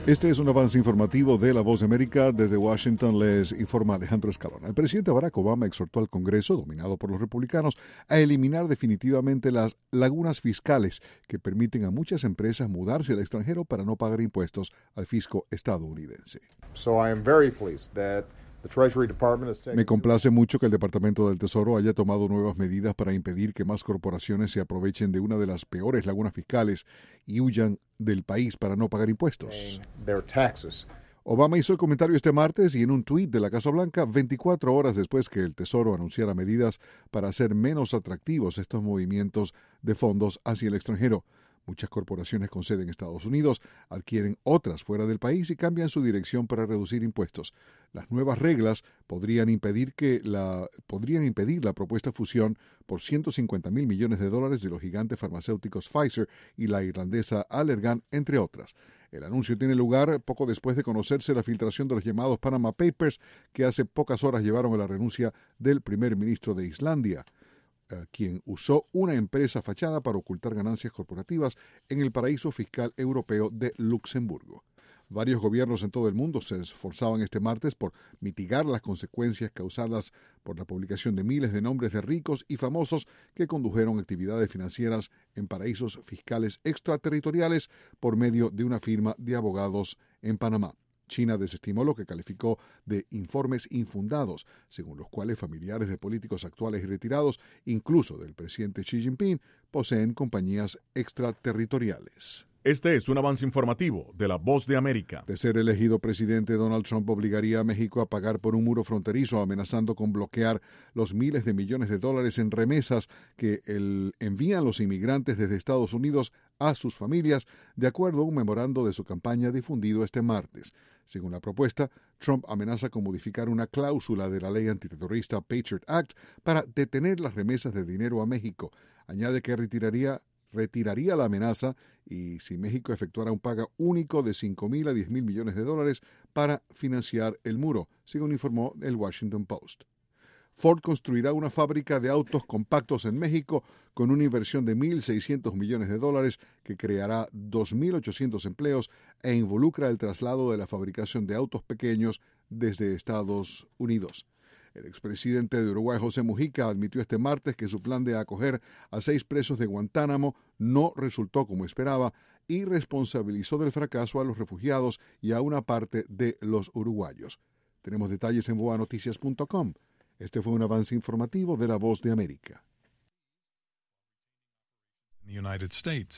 Este es un avance informativo de La Voz de América. Desde Washington les informa Alejandro Escalona. El presidente Barack Obama exhortó al Congreso, dominado por los republicanos, a eliminar definitivamente las lagunas fiscales que permiten a muchas empresas mudarse al extranjero para no pagar impuestos al fisco estadounidense. Me complace mucho que el Departamento del Tesoro haya tomado nuevas medidas para impedir que más corporaciones se aprovechen de una de las peores lagunas fiscales y huyan del país para no pagar impuestos. Obama hizo el comentario este martes y en un tuit de la Casa Blanca 24 horas después que el Tesoro anunciara medidas para hacer menos atractivos estos movimientos de fondos hacia el extranjero. Muchas corporaciones con sede en Estados Unidos adquieren otras fuera del país y cambian su dirección para reducir impuestos. Las nuevas reglas podrían impedir la propuesta fusión por $150 mil millones de los gigantes farmacéuticos Pfizer y la irlandesa Allergan, entre otras. El anuncio tiene lugar poco después de conocerse la filtración de los llamados Panama Papers, que hace pocas horas llevaron a la renuncia del primer ministro de Islandia, quien usó una empresa fachada para ocultar ganancias corporativas en el paraíso fiscal europeo de Luxemburgo. Varios gobiernos en todo el mundo se esforzaban este martes por mitigar las consecuencias causadas por la publicación de miles de nombres de ricos y famosos que condujeron actividades financieras en paraísos fiscales extraterritoriales por medio de una firma de abogados en Panamá. China desestimó lo que calificó de informes infundados, según los cuales familiares de políticos actuales y retirados, incluso del presidente Xi Jinping, poseen compañías extraterritoriales. Este es un avance informativo de La Voz de América. De ser elegido presidente, Donald Trump obligaría a México a pagar por un muro fronterizo, amenazando con bloquear los miles de millones de dólares en remesas que envían los inmigrantes desde Estados Unidos a sus familias, de acuerdo a un memorando de su campaña difundido este martes. Según la propuesta, Trump amenaza con modificar una cláusula de la ley antiterrorista Patriot Act para detener las remesas de dinero a México. Añade que retiraría la amenaza y si México efectuara un pago único de $5,000 a $10,000 millones para financiar el muro, según informó el Washington Post. Ford construirá una fábrica de autos compactos en México con una inversión de $1,600 millones que creará 2,800 empleos e involucra el traslado de la fabricación de autos pequeños desde Estados Unidos. El expresidente de Uruguay, José Mujica, admitió este martes que su plan de acoger a 6 presos de Guantánamo no resultó como esperaba y responsabilizó del fracaso a los refugiados y a una parte de los uruguayos. Tenemos detalles en boanoticias.com. Este fue un avance informativo de La Voz de América. United States.